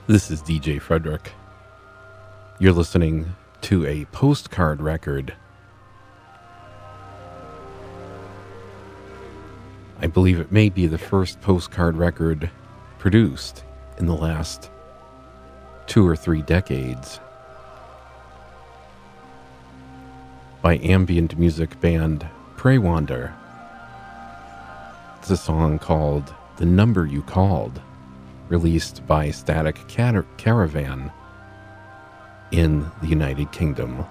This is DJ Frederick. You're listening to a postcard record. I believe it may be the first postcard record produced in the last 2 or 3 decades by ambient music band Preywander. It's a song called The Number You Called, released by Static Caravan in the United Kingdom.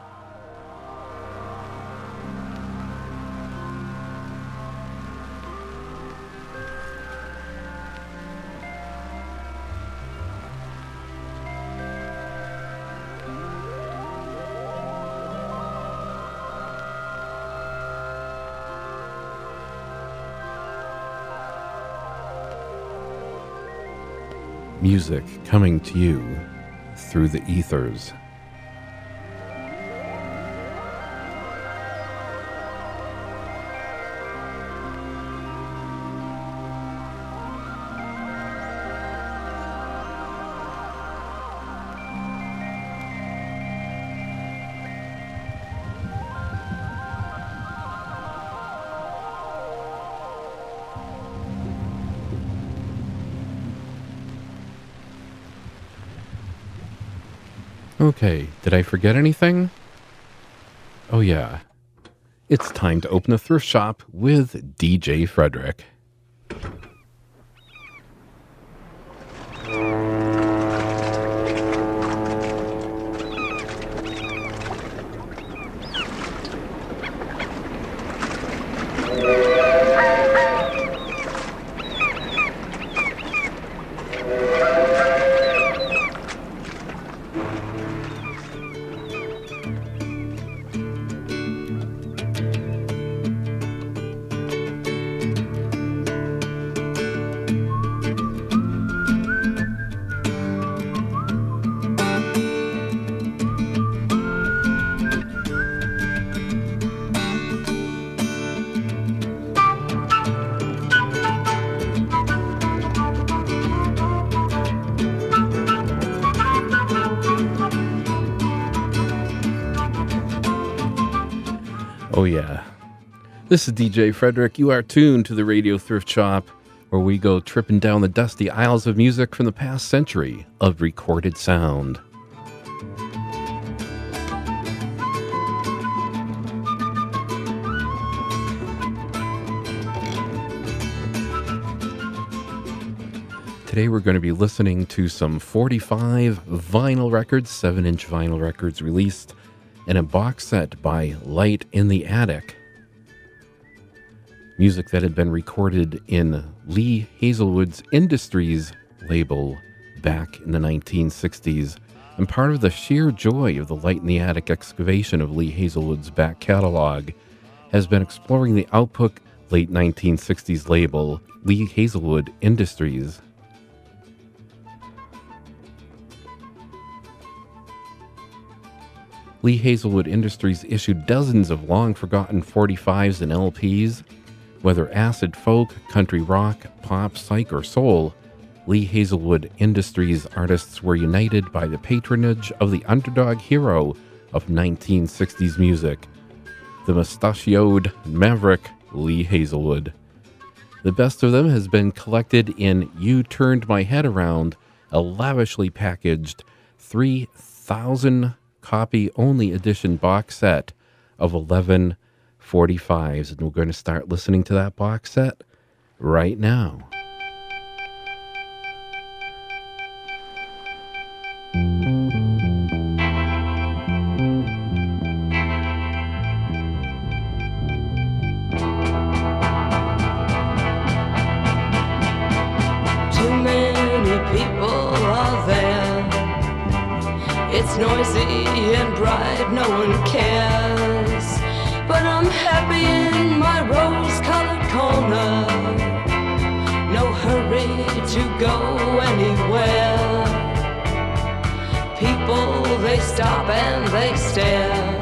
Music coming to you through the ethers. Okay, did I forget anything? Oh yeah, it's time to open a thrift shop with DJ Frederick. Oh yeah, this is DJ Frederick. You are tuned to the Radio Thrift Shop, where we go tripping down the dusty aisles of music from the past century of recorded sound. Today we're going to be listening to some 45 vinyl records, 7-inch vinyl records released in a box set by Light in the Attic. Music that had been recorded in Lee Hazelwood's Industries label back in the 1960s, and part of the sheer joy of the Light in the Attic excavation of Lee Hazelwood's back catalog has been exploring the output late 1960s label Lee Hazelwood Industries. Lee Hazelwood Industries issued dozens of long-forgotten 45s and LPs. Whether acid folk, country rock, pop, psych, or soul, Lee Hazelwood Industries artists were united by the patronage of the underdog hero of 1960s music, the mustachioed maverick Lee Hazelwood. The best of them has been collected in You Turned My Head Around, a lavishly packaged 3,000 copy only edition box set of 11 45s, and we're going to start listening to that box set right now. Too many people are there. It's noisy and bright, no one cares. But I'm happy in my rose-colored corner. No hurry to go anywhere. People, they stop and they stare.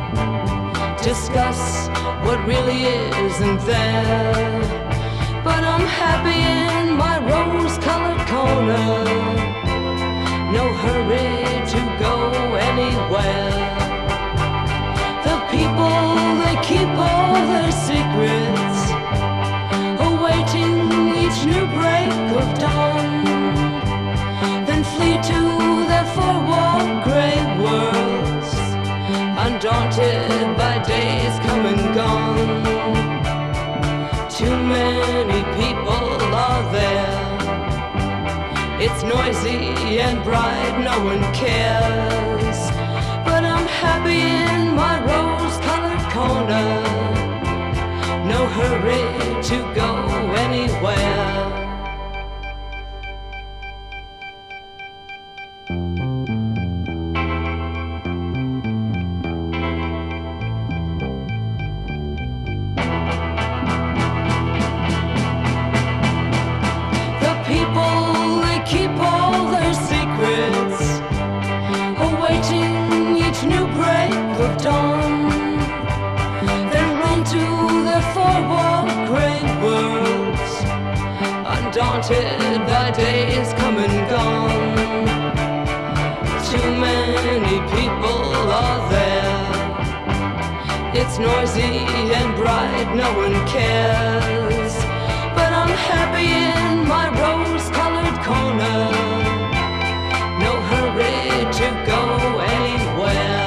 Discuss what really isn't there. But I'm happy in my rose-colored corner. hurry to go anywhere. The people, they keep all their secrets, awaiting each new break of dawn, then flee to their four-walled grey worlds, undaunted by days come and gone. Too many people are there. It's noisy and bright, no one cares. But I'm happy in my rose-colored corner. No hurry to go anywhere. Daunted by days come and gone. Too many people are there. It's noisy and bright, no one cares. But I'm happy in my rose-colored corner. No hurry to go anywhere.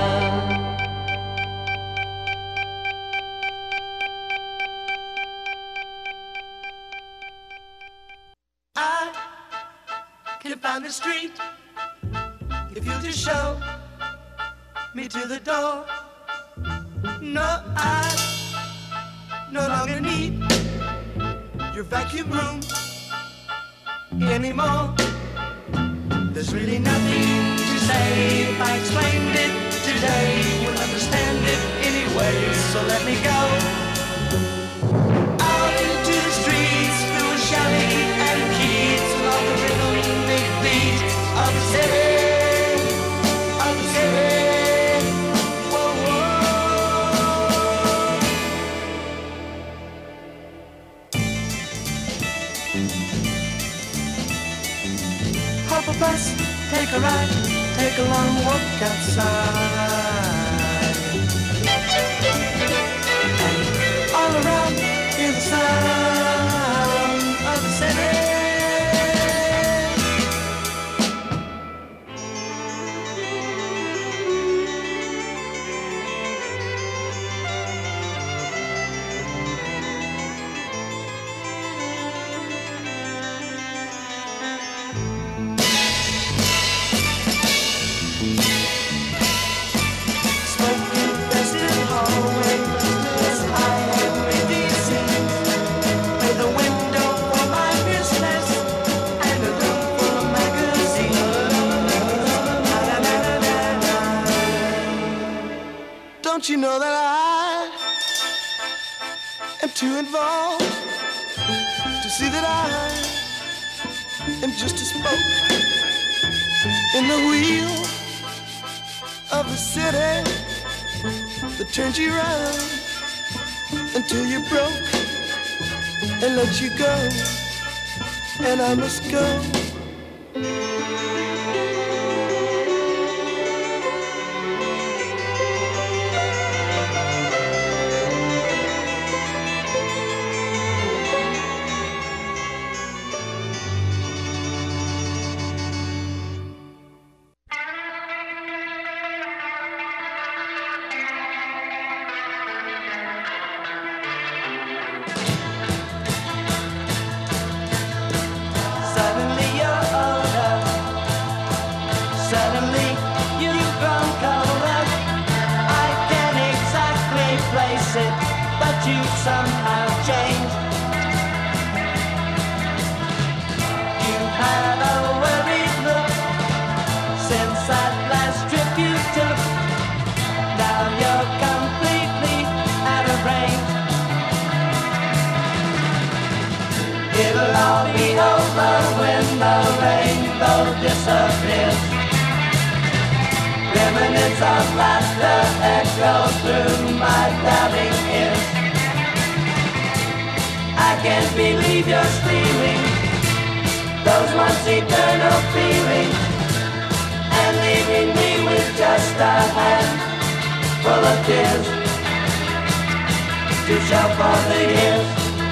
Down the street, if you just show me to the door. No, I no longer need your vacuum room anymore. There's really nothing to say. If I explained it today, you'll understand it anyway. So let me go out into the streets, filled with shouting and kids, and all the rhythm of the city, of the city. Whoa, whoa. Hop a bus, take a ride, take a long walk outside, and all around hear the sound of the city. Don't you know that I am too involved to see that I am just a spoke in the wheel of the city that turns you round until you're broke and lets you go, and I must go. Somehow changed. You had a worried look since that last trip you took. Now you're completely out of range. It'll all be over when the rainbow disappears. Remnants of laughter echo through my doubting ears. I can't believe you're stealing those once eternal feelings full of tears to show for the years.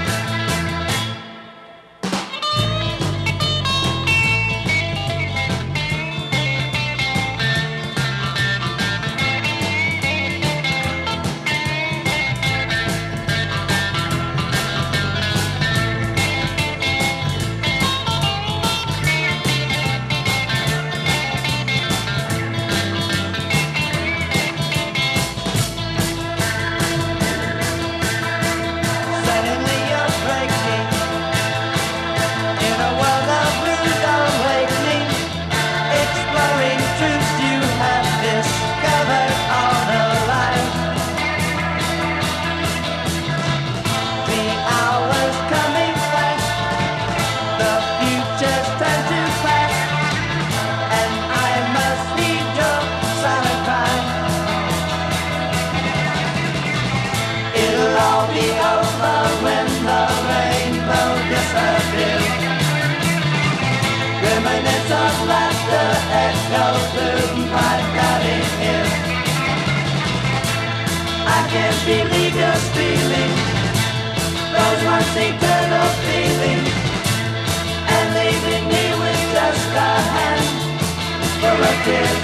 Can't believe you're stealing those once eternal feelings and leaving me with just a hand full of tears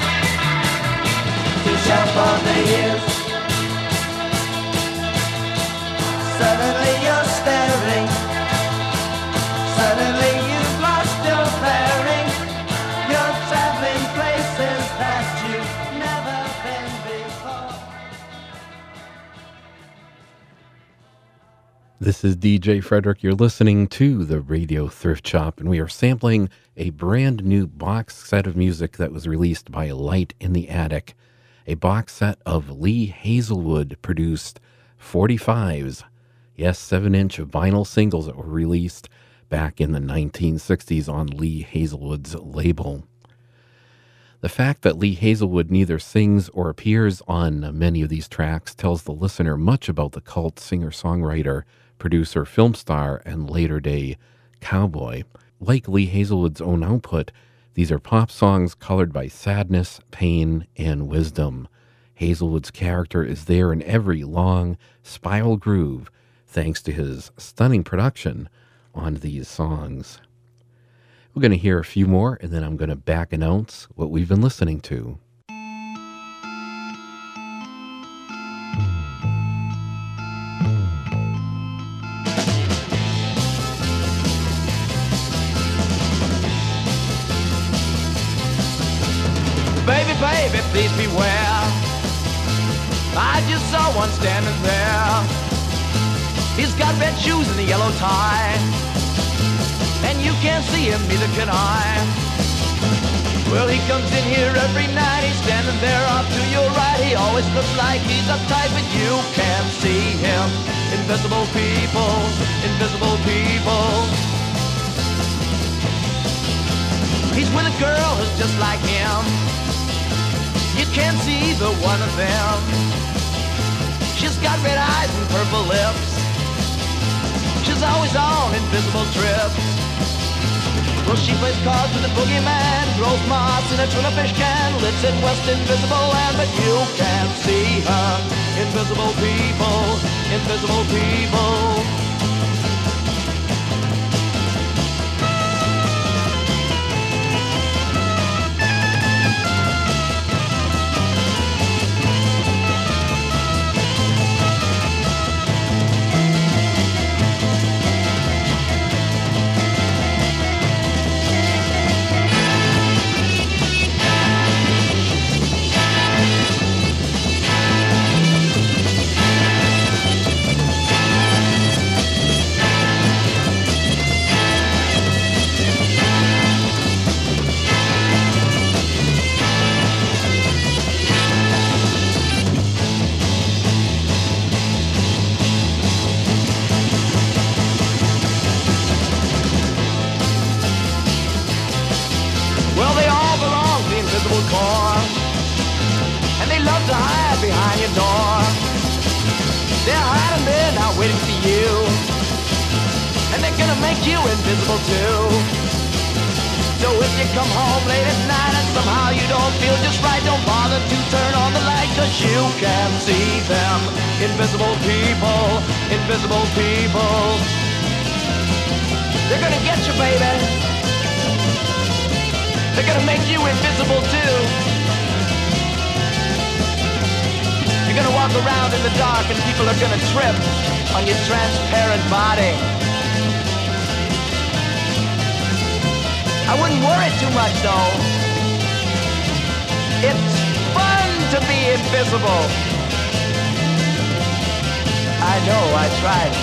to show for the years. Suddenly you're staring, suddenly you've lost your bearing, you're traveling places that you've never been before. This is DJ Frederick. You're listening to the Radio Thrift Shop, and we are sampling a brand new box set of music that was released by Light in the Attic, a box set of Lee Hazlewood produced 45s, yes, 7-inch vinyl singles that were released back in the 1960s on Lee Hazlewood's label. The fact that Lee Hazlewood neither sings or appears on many of these tracks tells the listener much about the cult singer-songwriter, producer, film star, and later-day cowboy. Like Lee Hazlewood's own output, these are pop songs colored by sadness, pain, and wisdom. Hazlewood's character is there in every long, spiral groove, thanks to his stunning production on these songs. We're going to hear a few more, and then I'm going to back announce what we've been listening to. Baby, baby, please beware. I just saw one standing there. He's got red shoes and a yellow tie, and you can't see him, neither can I. Well, he comes in here every night. He's standing there off to your right. He always looks like he's uptight, but you can't see him. Invisible people, invisible people. He's with a girl who's just like him. You can't see either one of them. She's got red eyes and purple lips. She's always on invisible trips. Well, she plays cards with the boogeyman, throws moss in a tuna fish can, lives in West Invisible Land, but you can't see her. Invisible people, invisible people. And they love to hide behind your door. They're hiding there now waiting for you, and they're gonna make you invisible too. So if you come home late at night and somehow you don't feel just right, don't bother to turn on the light, 'cause 'cause you can see them. Invisible people, invisible people. They're gonna get you, baby. They're gonna make you invisible too. You're gonna walk around in the dark and people are gonna trip on your transparent body. I wouldn't worry too much though. It's fun to be invisible. I know, I tried.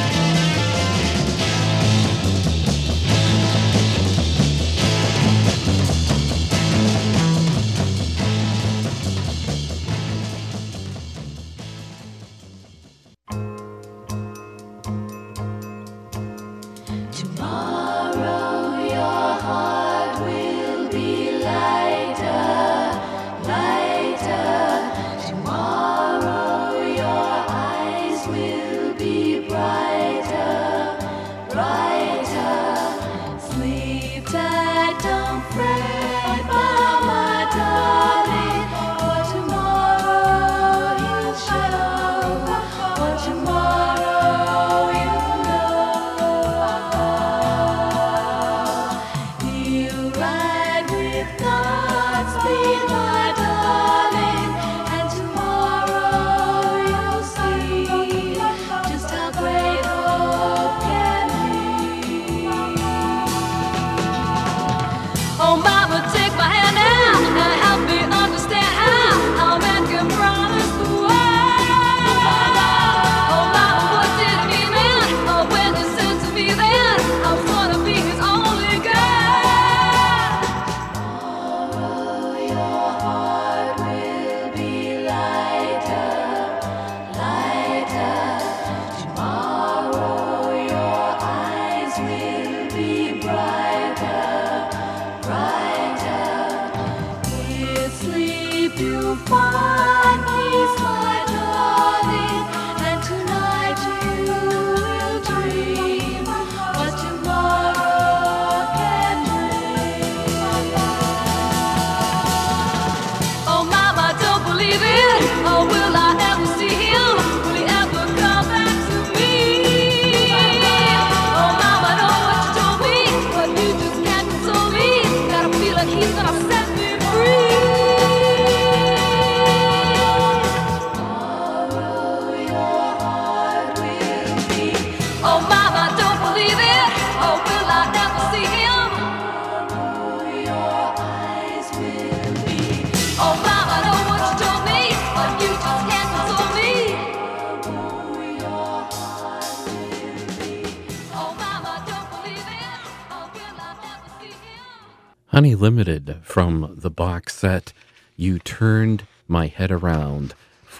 Honey Limited from the box set You Turned My Head Around,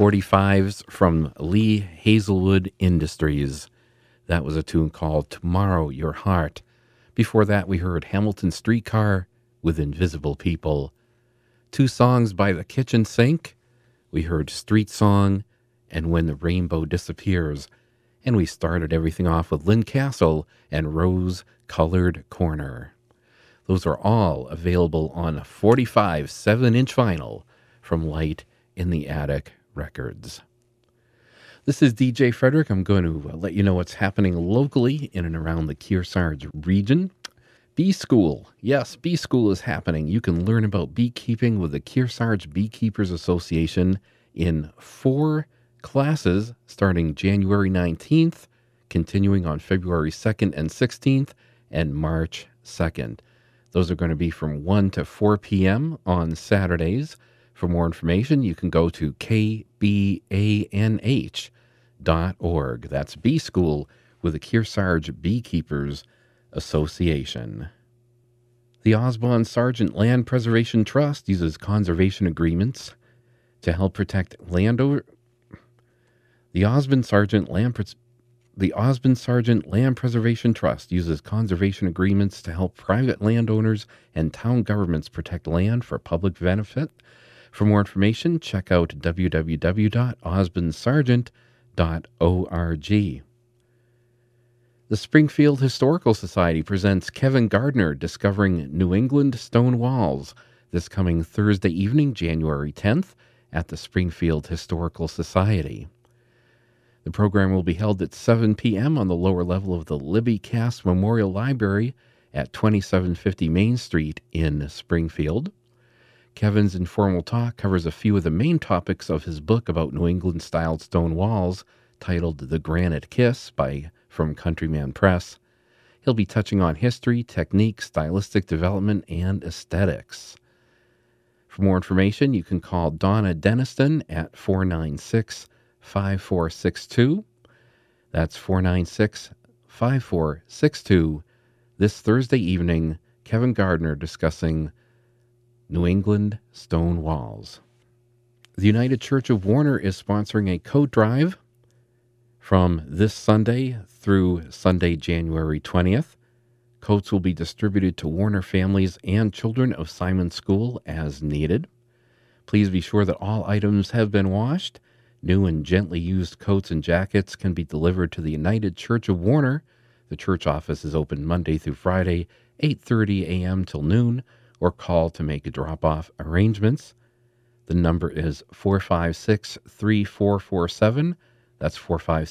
45s from Lee Hazelwood Industries. That was a tune called Tomorrow Your Heart. Before that, we heard Hamilton Streetcar with Invisible People. Two songs by The Kitchen Sink. We heard Street Song and When the Rainbow Disappears. And we started everything off with Lynn Castle and Rose Colored Corner. Those are all available on 45 7-inch vinyl from Light in the Attic Records. This is DJ Frederick. I'm going to let you know what's happening locally in and around the Kearsarge region. Bee School. Yes, Bee School is happening. You can learn about beekeeping with the Kearsarge Beekeepers Association in 4 classes starting January 19th, continuing on February 2nd and 16th, and March 2nd. Those are going to be from 1 to 4 p.m. on Saturdays. For more information, you can go to kbanh.org. That's Bee School with the Kearsarge Beekeepers Association. The Osborne Sargent Land Preservation Trust uses conservation agreements to help protect landowners. The Osborne Sargent Land Preservation Trust uses conservation agreements to help private landowners and town governments protect land for public benefit. For more information, check out www.osbornesargent.org. The Springfield Historical Society presents Kevin Gardner Discovering New England Stone Walls this coming Thursday evening, January 10th at the Springfield Historical Society. The program will be held at 7 p.m. on the lower level of the Libby Cass Memorial Library at 2750 Main Street in Springfield. Kevin's informal talk covers a few of the main topics of his book about New England-styled stone walls, titled The Granite Kiss from Countryman Press. He'll be touching on history, technique, stylistic development, and aesthetics. For more information, you can call Donna Deniston at 496-5462. That's 496-5462. This Thursday evening, Kevin Gardner discussing New England stone walls. The United Church of Warner is sponsoring a coat drive from this Sunday through Sunday, January 20th. Coats will be distributed to Warner families and children of Simon School as needed. Please be sure that all items have been washed. New and gently used coats and jackets can be delivered to the United Church of Warner. The church office is open Monday through Friday, 8:30 a.m. till noon, or call to make drop-off arrangements. The number is 456-3447. That's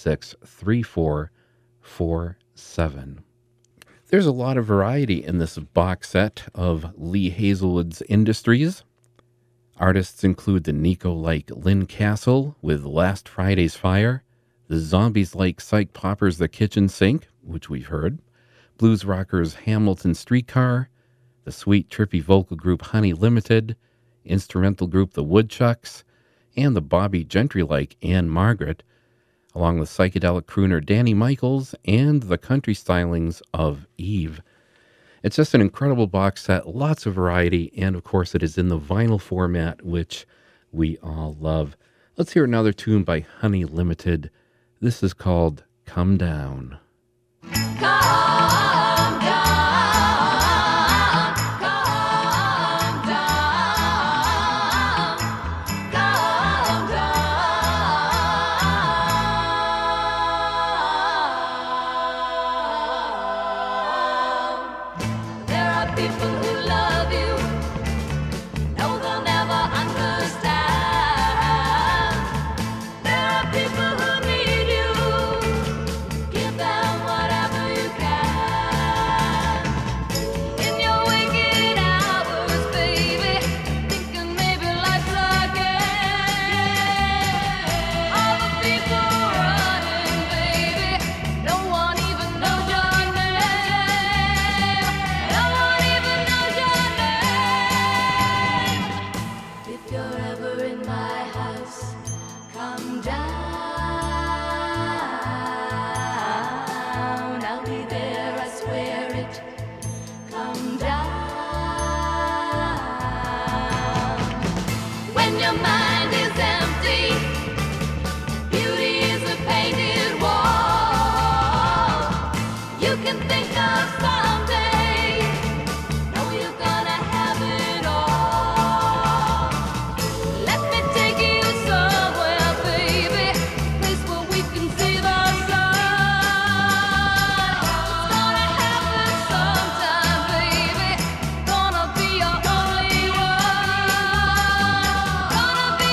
456-3447. There's a lot of variety in this box set of Lee Hazelwood's Industries. Artists include the Nico-like Lynn Castle with Last Friday's Fire, the Zombies-like Psych Poppers' The Kitchen Sink, which we've heard, blues rockers Hamilton Streetcar, the sweet, trippy vocal group Honey Limited, instrumental group The Woodchucks, and the Bobby Gentry-like Anne Margaret, along with psychedelic crooner Danny Michaels and the country stylings of Eve. It's just an incredible box set, lots of variety, and of course it is in the vinyl format, which we all love. Let's hear another tune by Honey Limited. This is called Come Down. Come down, come down, come down. There are people who love you, know they'll never understand. There are people who need you, give them whatever you can. In your waking hours, baby, thinking maybe life's a game. All the people running, baby, no one even knows your name. No one even knows your name. If you're ever in my house, come down. I'll be there, I swear it. Come down. When your mind is empty, beauty is a painted wall. You can think of someday, know you're gonna have it all. Let me take you somewhere, baby, place where we can see the sun. It's gonna happen sometime, baby, gonna be your only one. Gonna be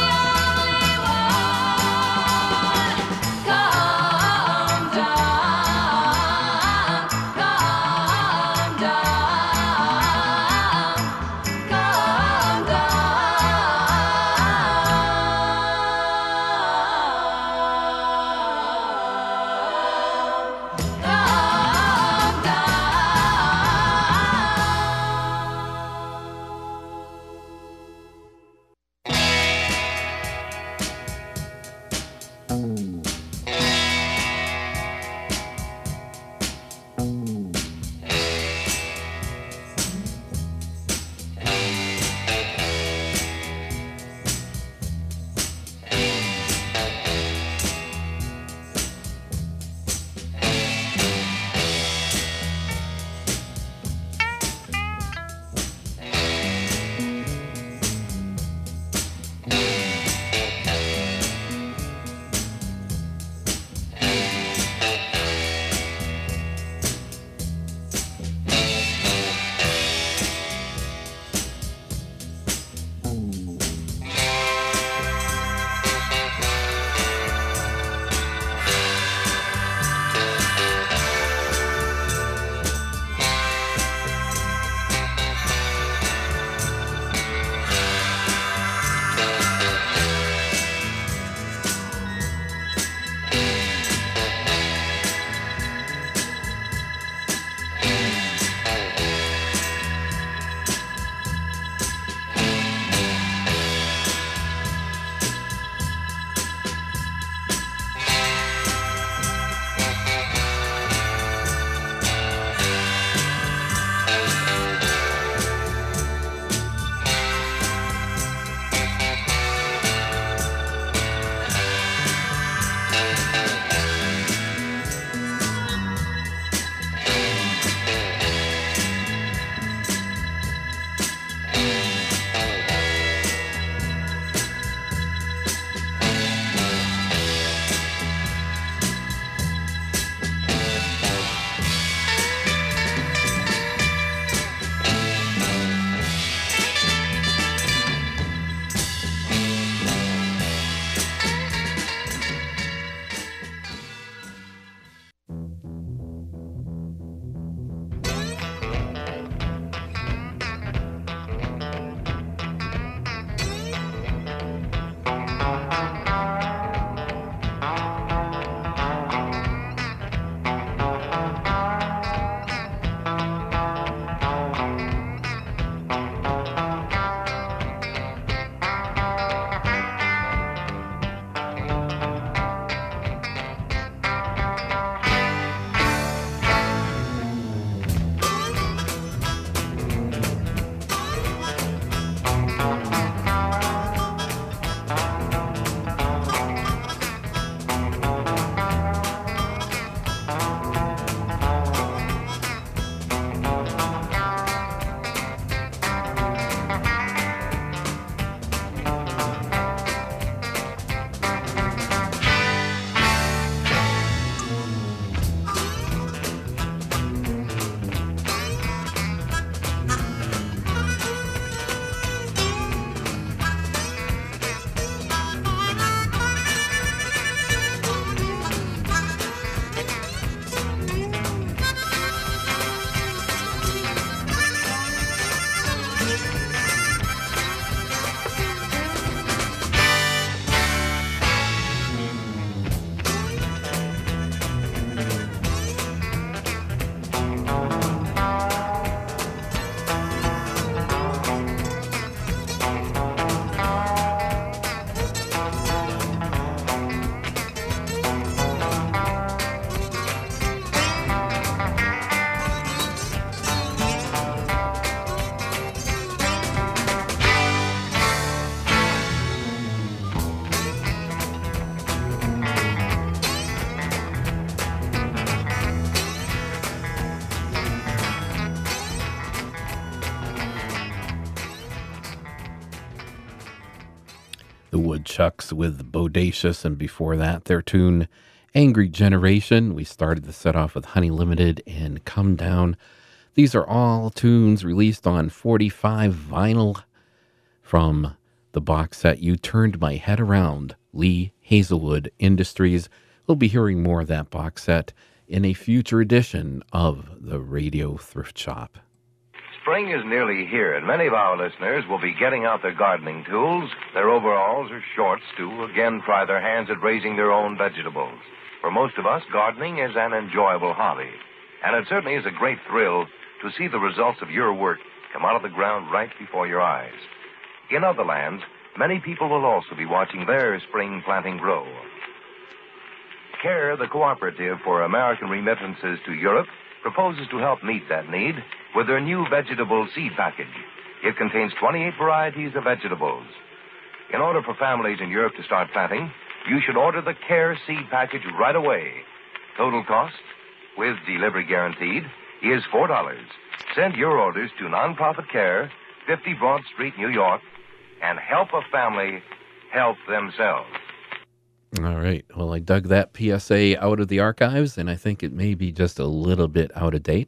The Woodchucks with Bodacious, and before that, their tune Angry Generation. We started the set off with Honey Limited and Come Down. These are all tunes released on 45 vinyl from the box set You Turned My Head Around, Lee Hazelwood Industries. We'll be hearing more of that box set in a future edition of the Radio Thrift Shop. Spring is nearly here, and many of our listeners will be getting out their gardening tools, their overalls or shorts to again try their hands at raising their own vegetables. For most of us, gardening is an enjoyable hobby, and it certainly is a great thrill to see the results of your work come out of the ground right before your eyes. In other lands, many people will also be watching their spring planting grow. CARE, the Cooperative for American Remittances to Europe, proposes to help meet that need with their new vegetable seed package. It contains 28 varieties of vegetables. In order for families in Europe to start planting, you should order the CARE seed package right away. Total cost, with delivery guaranteed, is $4. Send your orders to Nonprofit CARE, 50 Broad Street, New York, and help a family help themselves. All right. Well, I dug that PSA out of the archives, and I think it may be just a little bit out of date.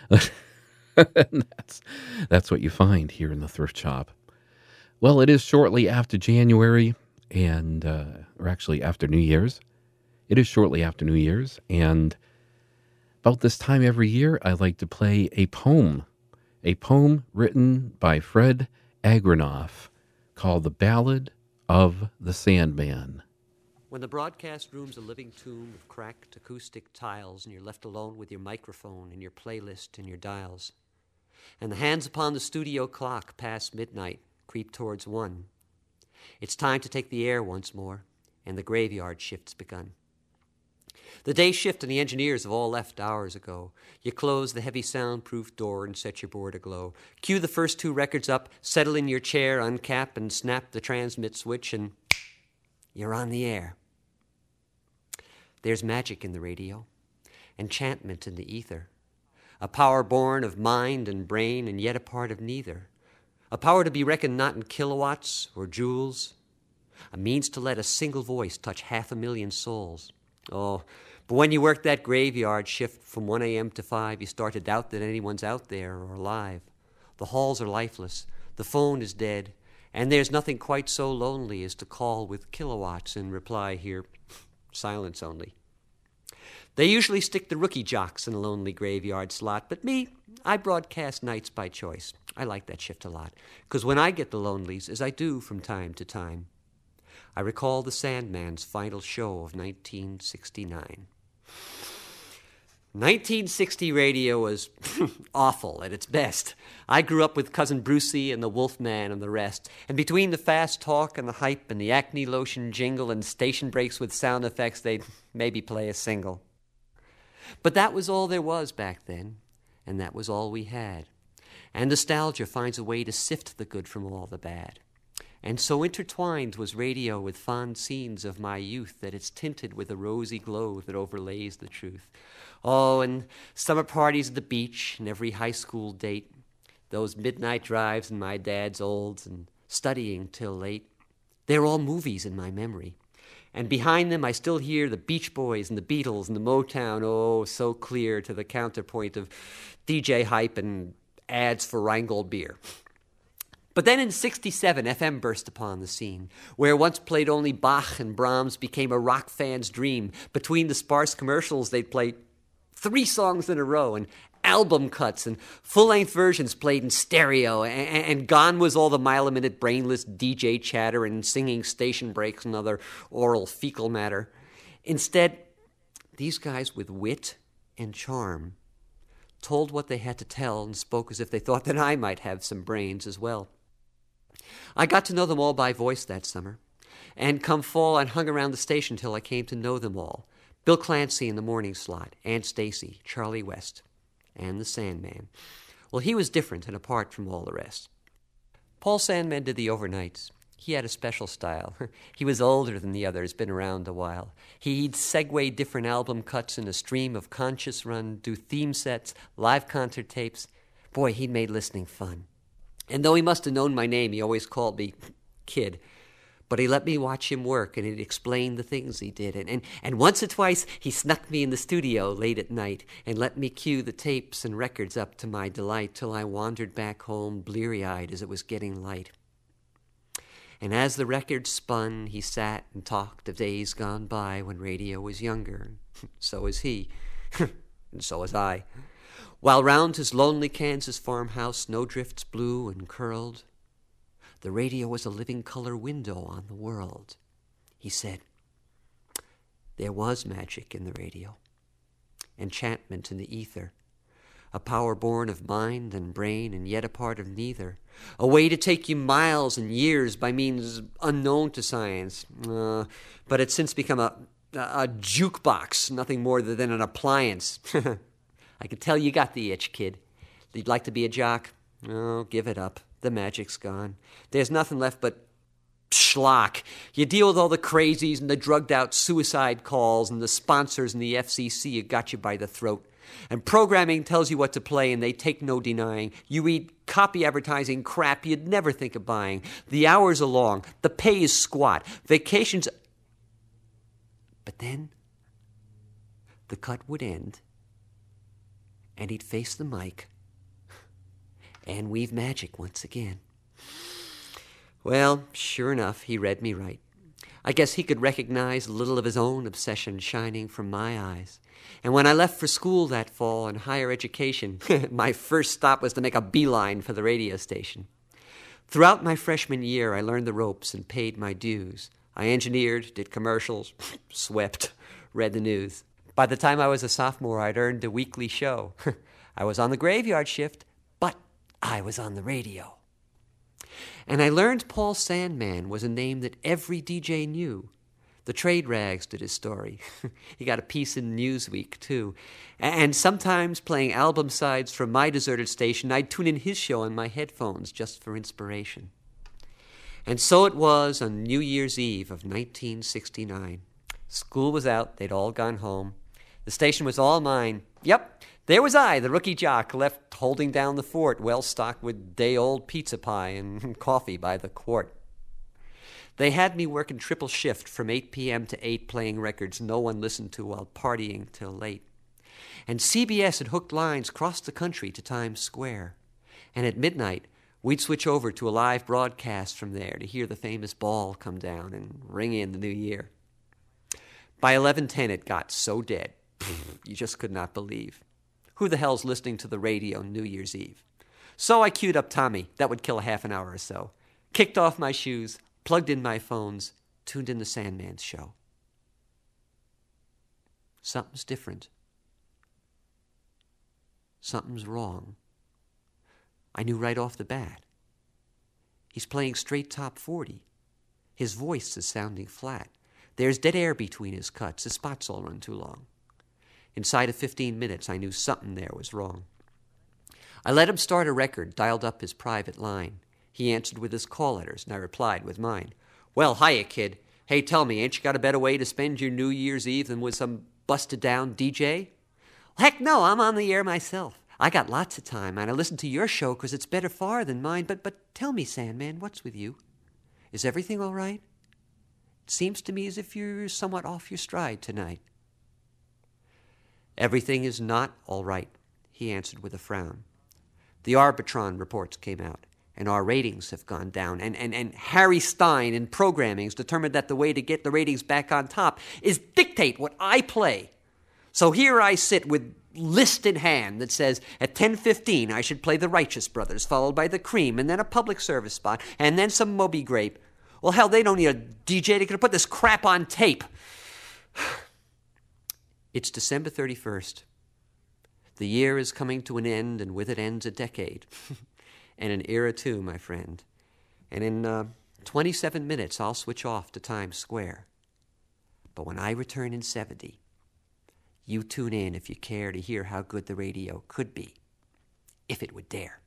That's what you find here in the thrift shop. Well, it is shortly after January, and or actually after New Year's. It is shortly after New Year's, and about this time every year, I like to play a poem written by Fred Agranoff called The Ballad of the Sandman. When the broadcast room's a living tomb of cracked acoustic tiles and you're left alone with your microphone and your playlist and your dials, and the hands upon the studio clock past midnight creep towards 1, it's time to take the air once more, and the graveyard shift's begun. The day shift and the engineers have all left hours ago. You close the heavy soundproof door and set your board aglow. Cue the first 2 records up, settle in your chair, uncap and snap the transmit switch, and you're on the air. There's magic in the radio, enchantment in the ether, a power born of mind and brain and yet a part of neither, a power to be reckoned not in kilowatts or joules, a means to let a single voice touch 500,000 souls. Oh, but when you work that graveyard shift from 1 a.m. to 5, you start to doubt that anyone's out there or alive. The halls are lifeless, the phone is dead, and there's nothing quite so lonely as to call with kilowatts and reply here, silence only. They usually stick the rookie jocks in a lonely graveyard slot, but me, I broadcast nights by choice. I like that shift a lot, because when I get the lonelies, as I do from time to time, I recall the Sandman's final show of 1969. 1960 radio was awful at its best. I grew up with Cousin Brucey and the Wolfman and the rest, and between the fast talk and the hype and the acne lotion jingle and station breaks with sound effects, they'd maybe play a single. But that was all there was back then, and that was all we had. And nostalgia finds a way to sift the good from all the bad. And so intertwined was radio with fond scenes of my youth that it's tinted with a rosy glow that overlays the truth. Oh, and summer parties at the beach and every high school date, those midnight drives in my dad's olds and studying till late, they're all movies in my memory. And behind them I still hear the Beach Boys and the Beatles and the Motown, oh, so clear to the counterpoint of DJ hype and ads for Rheingold beer. But then in 67, FM burst upon the scene, where once played only Bach and Brahms became a rock fan's dream. Between the sparse commercials, they'd play 3 songs in a row, and album cuts and full-length versions played in stereo, and gone was all the mile-a-minute brainless DJ chatter and singing station breaks and other oral fecal matter. Instead, these guys with wit and charm told what they had to tell and spoke as if they thought that I might have some brains as well. I got to know them all by voice that summer. And come fall, I hung around the station till I came to know them all. Bill Clancy in the morning slot, Aunt Stacy, Charlie West, and the Sandman. Well, he was different and apart from all the rest. Paul Sandman did the overnights. He had a special style. He was older than the others, been around a while. He'd segue different album cuts in a stream of conscious run, do theme sets, live concert tapes. Boy, he'd made listening fun. And though he must have known my name, he always called me Kid. But he let me watch him work, and he'd explain the things he did. And once or twice, he snuck me in the studio late at night and let me cue the tapes and records up to my delight till I wandered back home bleary-eyed as it was getting light. And as the records spun, he sat and talked of days gone by when radio was younger. So was he, and so was I. While round his lonely Kansas farmhouse snowdrifts blew and curled, the radio was a living color window on the world. He said, there was magic in the radio, enchantment in the ether, a power born of mind and brain and yet a part of neither, a way to take you miles and years by means unknown to science. But it's since become a jukebox, nothing more than an appliance. I could tell you got the itch, kid. You'd like to be a jock? Oh, give it up. The magic's gone. There's nothing left but schlock. You deal with all the crazies and the drugged-out suicide calls and the sponsors and the FCC who got you by the throat. And programming tells you what to play and they take no denying. You eat copy advertising crap you'd never think of buying. The hours are long. The pay is squat. Vacations... But then the cut would end and he'd face the mic and weave magic once again. Well, sure enough, he read me right. I guess he could recognize a little of his own obsession shining from my eyes. And when I left for school that fall in higher education, my first stop was to make a beeline for the radio station. Throughout my freshman year, I learned the ropes and paid my dues. I engineered, did commercials, swept, read the news. By the time I was a sophomore, I'd earned a weekly show. I was on the graveyard shift, but I was on the radio. And I learned Paul Sandman was a name that every DJ knew. The Trade Rags did his story. He got a piece in Newsweek, too. And sometimes playing album sides from my deserted station, I'd tune in his show on my headphones just for inspiration. And so it was on New Year's Eve of 1969. School was out. They'd all gone home. The station was all mine. Yep, there was I, the rookie jock, left holding down the fort, well stocked with day-old pizza pie and coffee by the quart. They had me working triple shift from 8 p.m. to 8 playing records no one listened to while partying till late. And CBS had hooked lines across the country to Times Square. And at midnight, we'd switch over to a live broadcast from there to hear the famous ball come down and ring in the new year. By 11:10, it got so dead, you just could not believe. Who the hell's listening to the radio New Year's Eve? So I queued up Tommy. That would kill a half an hour or so. Kicked off my shoes, plugged in my phones, tuned in the Sandman's show. Something's different. Something's wrong. I knew right off the bat. He's playing straight top 40. His voice is sounding flat. There's dead air between his cuts. His spots all run too long. Inside of 15 minutes, I knew something there was wrong. I let him start a record, dialed up his private line. He answered with his call letters, and I replied with mine. Well, hiya, kid. Hey, tell me, ain't you got a better way to spend your New Year's Eve than with some busted-down DJ? Heck no, I'm on the air myself. I got lots of time, and I listen to your show 'cause it's better far than mine. But tell me, Sandman, what's with you? Is everything all right? It seems to me as if you're somewhat off your stride tonight. Everything is not all right, he answered with a frown. The Arbitron reports came out, and our ratings have gone down. And Harry Stein in programming's determined that the way to get the ratings back on top is dictate what I play. So here I sit with list in hand that says at 10:15 I should play the Righteous Brothers, followed by the Cream, and then a public service spot, and then some Moby Grape. Well, hell, they don't need a DJ. They could have put this crap on tape. It's December 31st. The year is coming to an end, and with it ends a decade. And an era too, my friend. And in 27 minutes, I'll switch off to Times Square. But when I return in 70, you tune in if you care to hear how good the radio could be, if it would dare.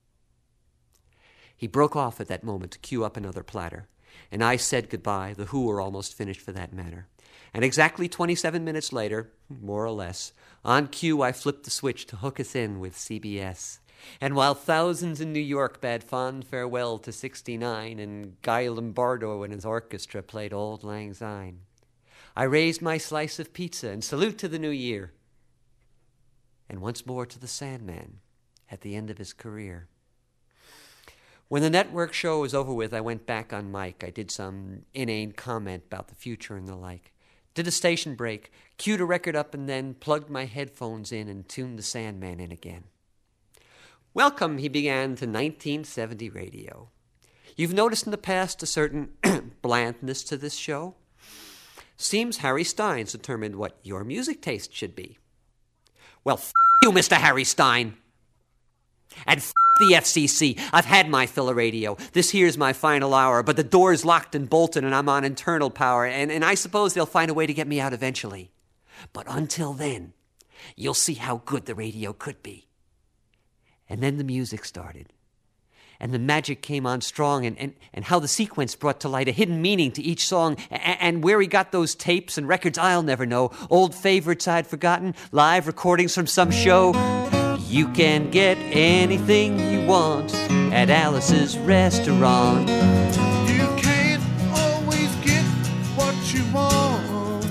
He broke off at that moment to cue up another platter, and I said goodbye. The Who were almost finished for that matter. And exactly 27 minutes later, more or less, on cue I flipped the switch to hook us in with CBS. And while thousands in New York bade fond farewell to 69 and Guy Lombardo and his orchestra played Auld Lang Syne, I raised my slice of pizza and salute to the new year. And once more to the Sandman at the end of his career. When the network show was over with, I went back on mic. I did some inane comment about the future and the like. Did a station break, queued a record up, and then plugged my headphones in and tuned the Sandman in again. Welcome, he began, to 1970 radio. You've noticed in the past a certain blandness to this show. Seems Harry Stein's determined what your music taste should be. Well, you, Mr. Harry Stein. And the FCC. I've had my fill of radio. This here's my final hour, but the door's locked and bolted and I'm on internal power, and I suppose they'll find a way to get me out eventually. But until then, you'll see how good the radio could be. And then the music started. And the magic came on strong, and how the sequence brought to light a hidden meaning to each song, and where he got those tapes and records, I'll never know. Old favorites I'd forgotten, live recordings from some show. You can get anything you want at Alice's restaurant. You can't always get what you want.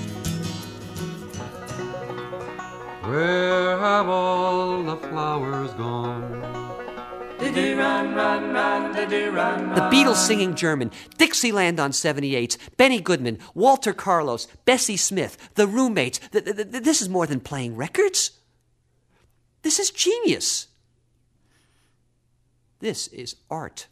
Where have all the flowers gone? The Beatles singing German, Dixieland on 78s, Benny Goodman, Walter Carlos, Bessie Smith, The Roommates. This is more than playing records. This is genius. This is art.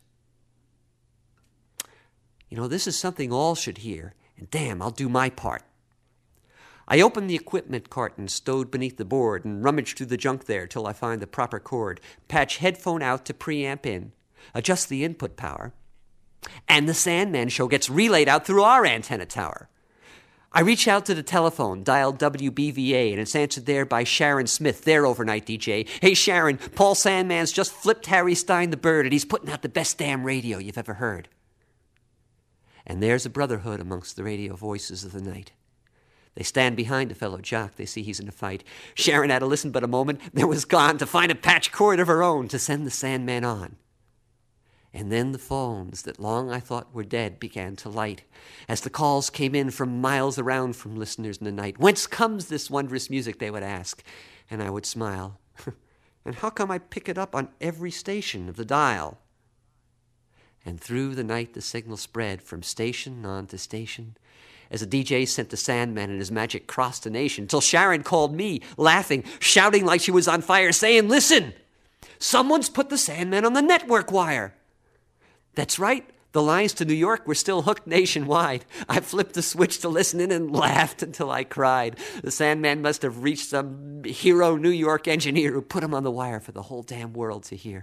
You know, this is something all should hear, and damn, I'll do my part. I open the equipment carton stowed beneath the board and rummage through the junk there till I find the proper cord, patch headphone out to preamp in, adjust the input power, and the Sandman show gets relayed out through our antenna tower. I reach out to the telephone, dial WBVA, and it's answered there by Sharon Smith, their overnight DJ. Hey, Sharon, Paul Sandman's just flipped Harry Stein the bird, and he's putting out the best damn radio you've ever heard. And there's a brotherhood amongst the radio voices of the night. They stand behind a fellow jock. They see he's in a fight. Sharon had to listen but a moment, then was gone to find a patch cord of her own to send the Sandman on. And then the phones that long I thought were dead began to light as the calls came in from miles around from listeners in the night. Whence comes this wondrous music, they would ask, and I would smile. And how come I pick it up on every station of the dial? And through the night the signal spread from station on to station as the DJ sent the Sandman and his magic crossed the nation, till Sharon called me, laughing, shouting like she was on fire, saying, "Listen, someone's put the Sandman on the network wire." That's right, the lines to New York were still hooked nationwide. I flipped the switch to listen in and laughed until I cried. The Sandman must have reached some hero New York engineer who put him on the wire for the whole damn world to hear.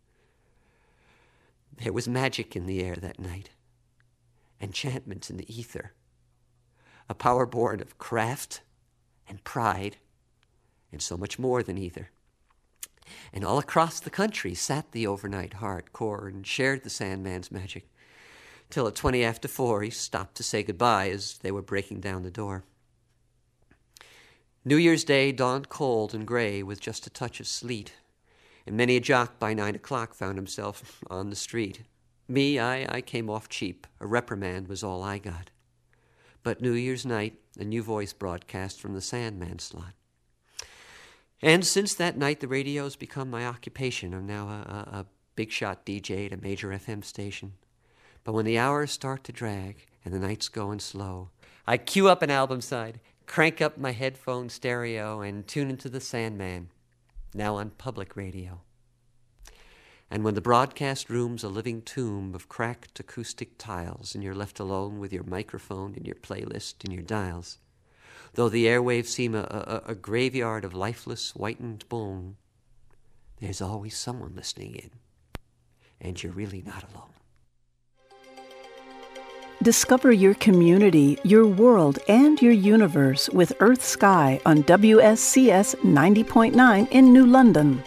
There was magic in the air that night, enchantment in the ether, a power born of craft and pride, and so much more than either. And all across the country sat the overnight hardcore and shared the Sandman's magic, till at 20 after 4 he stopped to say goodbye as they were breaking down the door. New Year's Day dawned cold and gray with just a touch of sleet, and many a jock by 9 o'clock found himself on the street. Me, I came off cheap. A reprimand was all I got. But New Year's night, a new voice broadcast from the Sandman slot. And since that night, the radio's become my occupation. I'm now a big-shot DJ at a major FM station. But when the hours start to drag and the night's going slow, I cue up an album side, crank up my headphone stereo, and tune into the Sandman, now on public radio. And when the broadcast room's a living tomb of cracked acoustic tiles and you're left alone with your microphone and your playlist and your dials, though the airwaves seem a graveyard of lifeless, whitened bone, there's always someone listening in, and you're really not alone. Discover your community, your world, and your universe with Earth Sky on WSCS 90.9 in New London.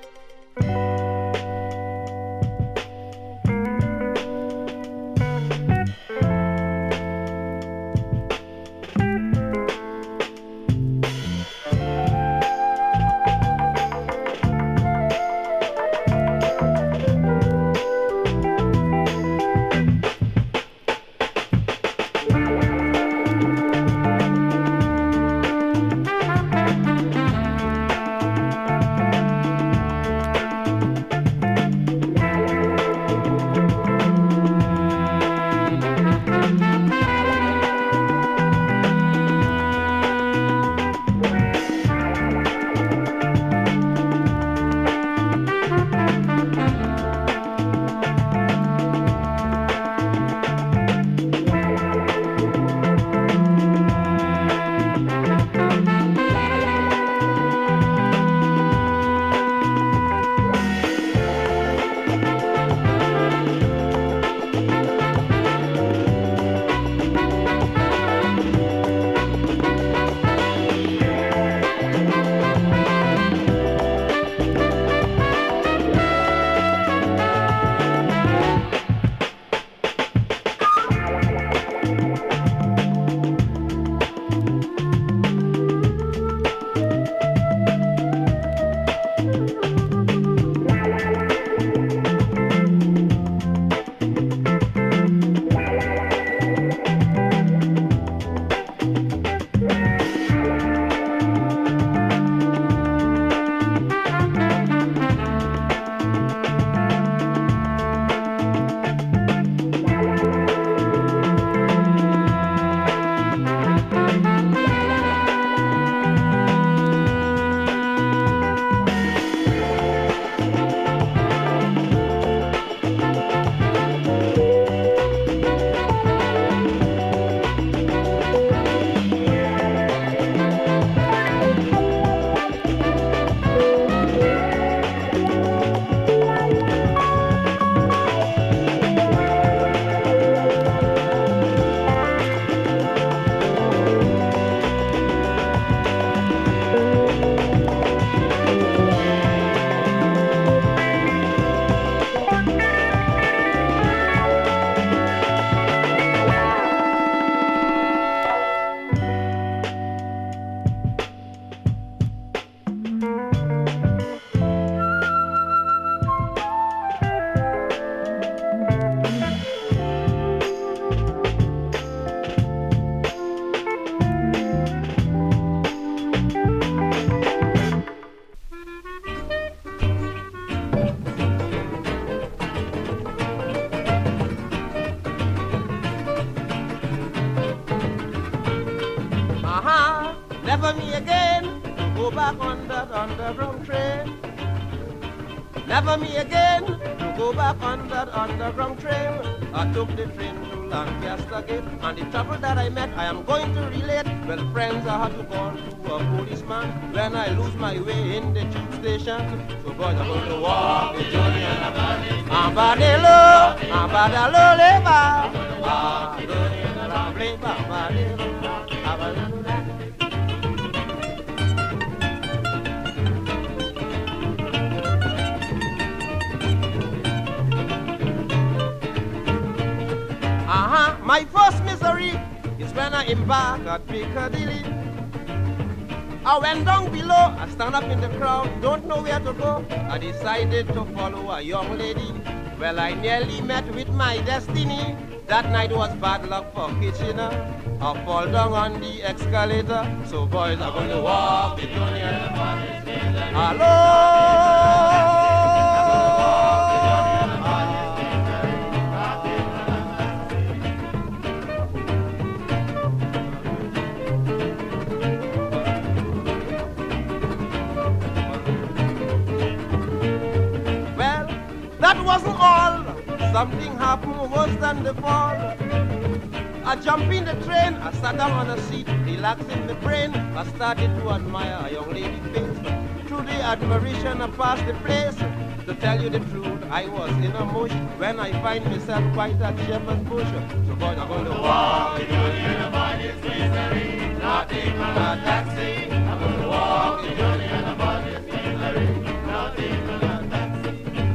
Never me again to go back on that underground train. Never me again to go back on that underground train. I took the train to Lancaster Gate, and the trouble that I met I am going to relate. Well, friends, I had to call to a policeman when I lose my way in the tube station. So boys, I'm going to walk the journey and Ambadelo, Ambadalo, Leva, my first misery is when I embark at Piccadilly. I went down below, I stand up in the crowd, don't know where to go. I decided to follow a young lady. Well, I nearly met with my destiny. That night was bad luck for Kitchener. I fall down on the escalator. So boys are going to walk the journey. Hello. That wasn't all. Something happened worse than the fall. I jumped in the train, I sat down on a seat, relaxing the brain. I started to admire a young lady's face. through the admiration of past the place. To tell you the truth, I was in a mush when I find myself quite at Shepherd's Bush. So boys, I'm gonna walk in the body's misery, not even a taxi. I'm gonna walk in the body's misery, not even a taxi.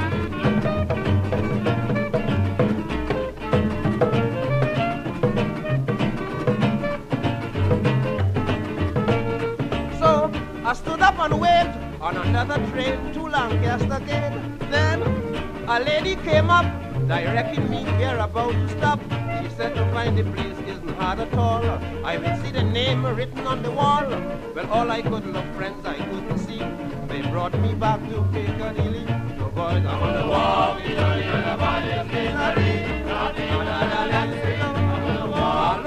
So I stood up and waited on another train to Lancaster Gate. Then a lady came up, directing me where about to stop. She said to find the place isn't hard at all. I will see the name written on the wall. Well, all I could look, friends, I couldn't see. They brought me back to Piccadilly. So boys, I'm on the walk, I'm on the walk.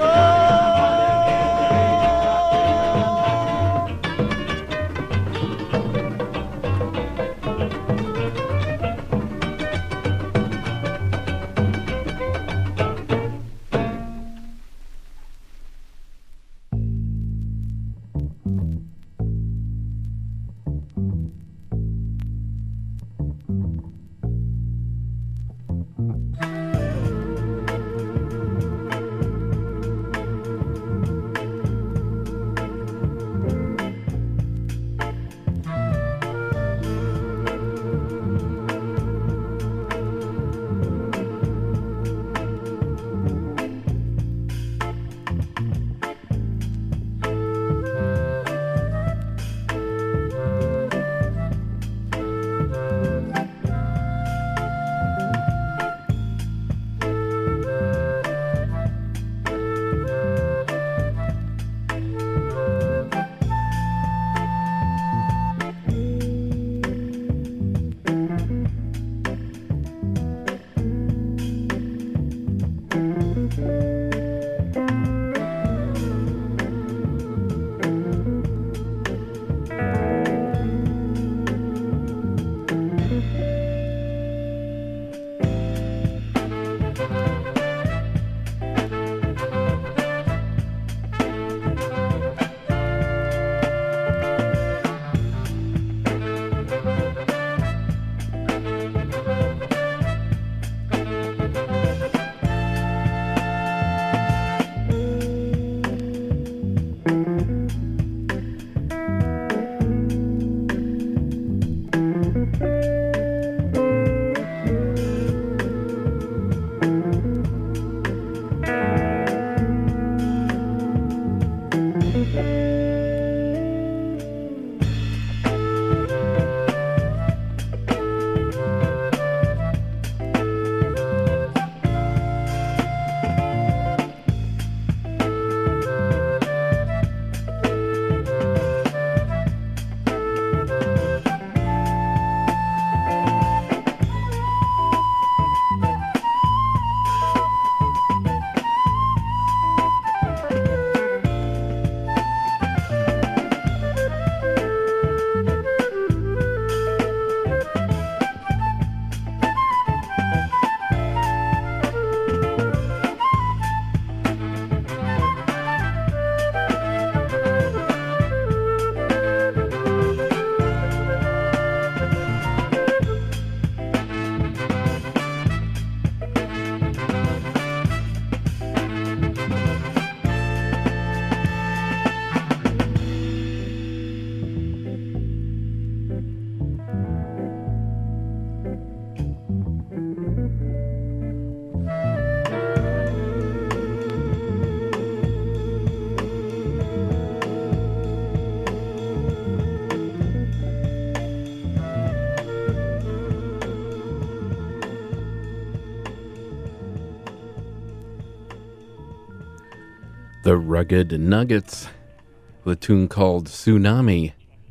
The Rugged Nuggets with a tune called Tsunami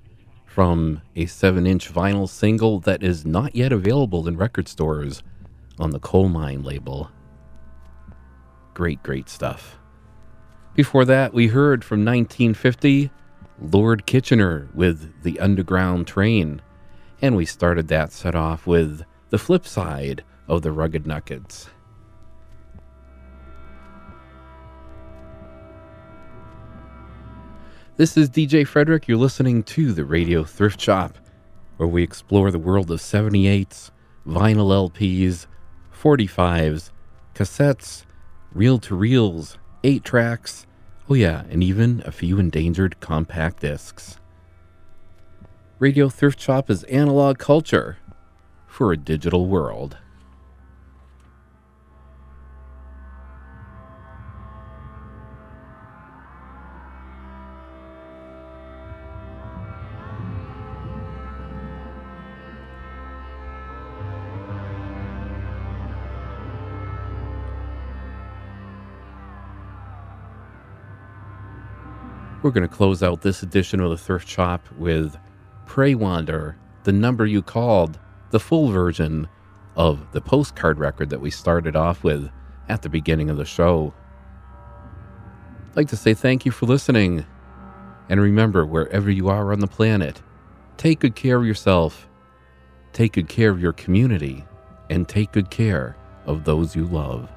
from a 7-inch vinyl single that is not yet available in record stores on the Coal Mine label. Great, great stuff. Before that, we heard from 1950 Lord Kitchener with The Underground Train, and we started that set off with the flip side of the Rugged Nuggets. This is DJ Frederick. You're listening to the Radio Thrift Shop where we explore the world of 78s, vinyl LPs, 45s, cassettes, reel-to-reels, 8-tracks, oh yeah, and even a few endangered compact discs. Radio Thrift Shop is analog culture for a digital world. We're going to close out this edition of the Thrift Shop with Pray Wander, The Number You Called, the full version of the postcard record that we started off with at the beginning of the show. I'd like to say thank you for listening. And remember, wherever you are on the planet, take good care of yourself, take good care of your community, and take good care of those you love.